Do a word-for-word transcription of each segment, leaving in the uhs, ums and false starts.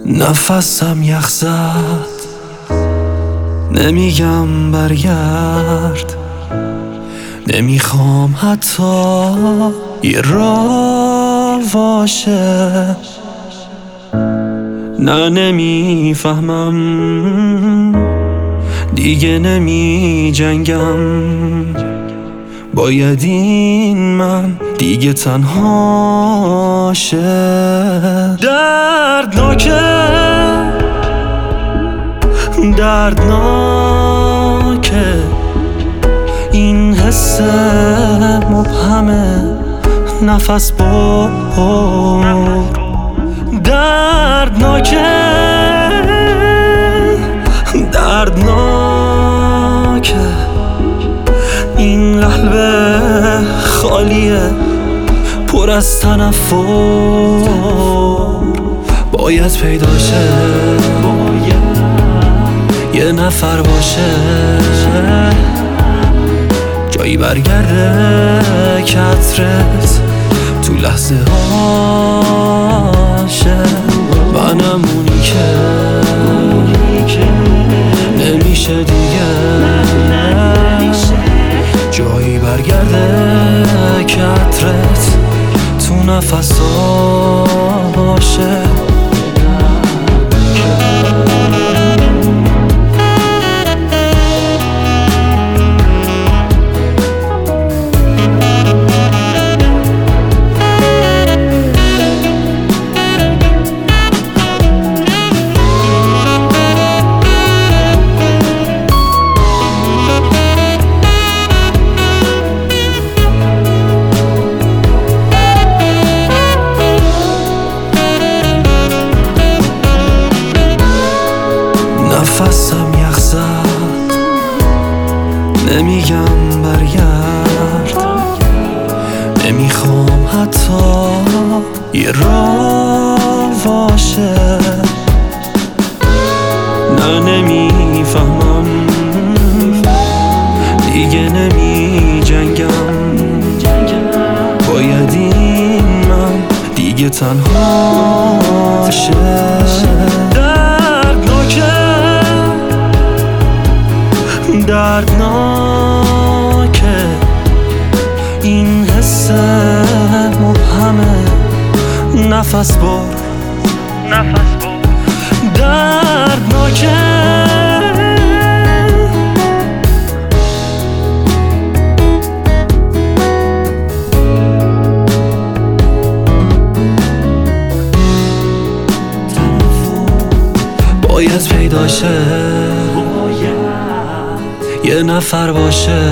نفسم یخ زد، نمیگم برگرد، نمیخوام حتی یه راه باشه. نه نمیفهمم دیگه، نمی جنگم، باید این من دیگه تنها شه. دردناکه، دردناکه این حس مبهمه، نفس بر. دردناکه، دردناکه این قلب خالیه، پر از تنفر. باید پیدا شه، یه نفر باشه، جایی برگرده که عطرت تو لحظه هاشه. منم اونی که نمیشه دیگه، جایی برگرده که عطرت تو نفساشه. نفسم یخ زد، نمیگم برگرد، نمیخوام حتی یه راه باشه. نه نمیفهمم دیگه، نمی جنگم، باید این من دیگه تنها شه. دردناکه این حس مبهمه، نفس بر، نفس بر. دردناکه، باید پیدا شه، یه نفر باشه،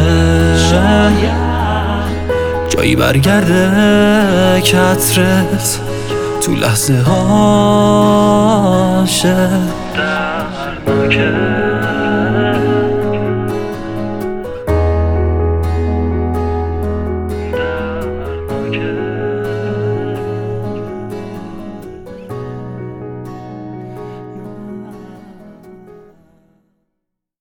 جایی برگرده که عطرت تو لحظه هاشه.